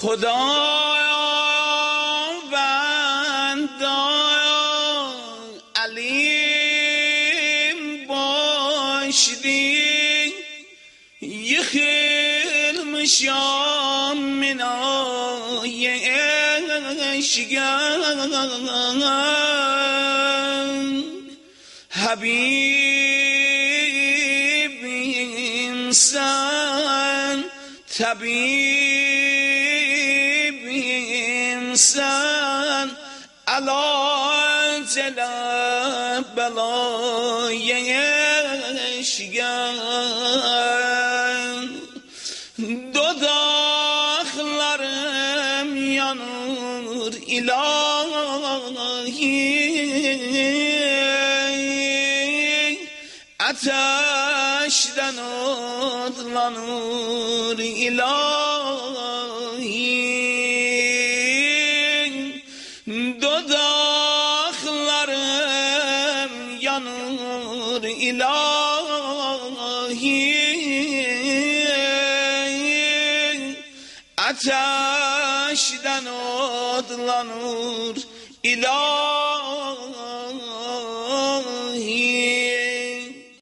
خداوندا علیم باشدی یخیل مشام منای اشگان حبیب انسان طبیب انسان علاج بلای اشگان dudaklarım yanır ilahi ateşten odlanır ilahi dudaklarım yanır ilahi ateşten odlanır ilahi